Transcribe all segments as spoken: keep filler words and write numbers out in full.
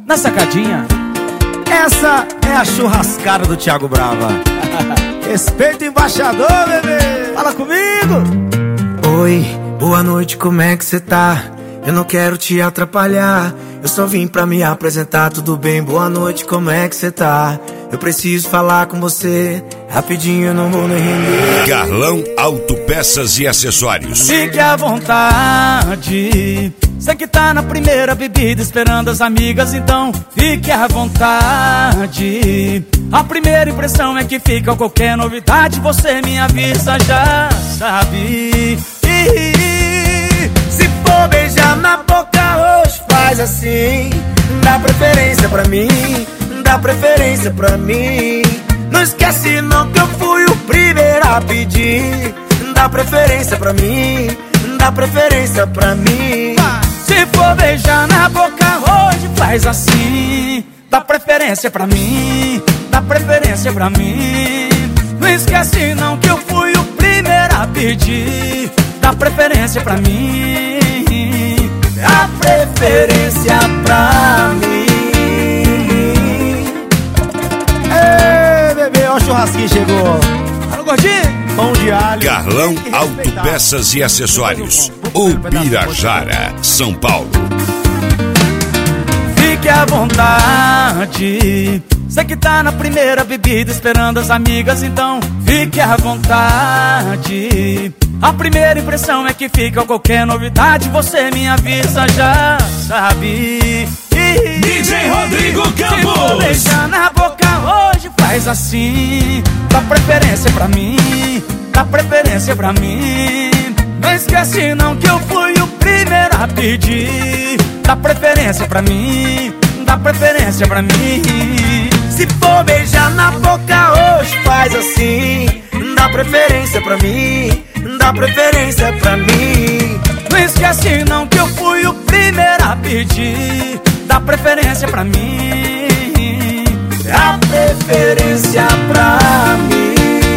na sacadinha. Essa é a churrascada do Thiago Brava. Respeita o embaixador, bebê. Fala comigo. Oi, boa noite, como é que cê tá? Eu não quero te atrapalhar, eu só vim pra me apresentar, tudo bem? Boa noite, como é que cê tá? Eu preciso falar com você, rapidinho, eu não vou nem render. Carlão Autopeças e Acessórios. Fique à vontade, você que tá na primeira bebida esperando as amigas, então fique à vontade. A primeira impressão é que fica qualquer novidade, você me avisa, já sabe. Se for beijar na boca hoje, faz assim. Dá preferência pra mim, dá preferência pra mim. Não esquece não que eu fui o primeiro a pedir. Dá preferência pra mim, dá preferência pra mim. Se for beijar na boca hoje, faz assim. Dá preferência pra mim, dá preferência pra mim. Não esquece não que eu fui o primeiro a pedir. Dá preferência pra mim, dá preferência pra mim. Ei, bebê, ó o churrasquinho chegou. Alô, gordinho? Pão de alho. Carlão Autopeças e Acessórios, Ubirajara, São Paulo. Fique à vontade, você que tá na primeira bebida esperando as amigas, então fique à vontade. A primeira impressão é que fica qualquer novidade, você me avisa, já sabe. D J Rodrigo Campos. Se for beijar na boca hoje, faz assim. Dá preferência pra mim, dá preferência pra mim. Não esquece não que eu fui o primeiro a pedir. Dá preferência pra mim, dá preferência pra mim. Se for beijar na boca hoje, faz assim. Dá preferência pra mim, dá preferência pra mim. Não esquece não que eu fui o primeiro a pedir. Dá preferência pra mim, dá preferência pra mim.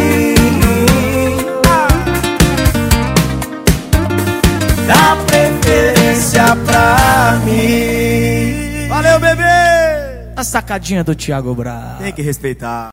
Dá preferência pra mim. Valeu, bebê. a sacadinha do Thiago Brava. Tem que respeitar.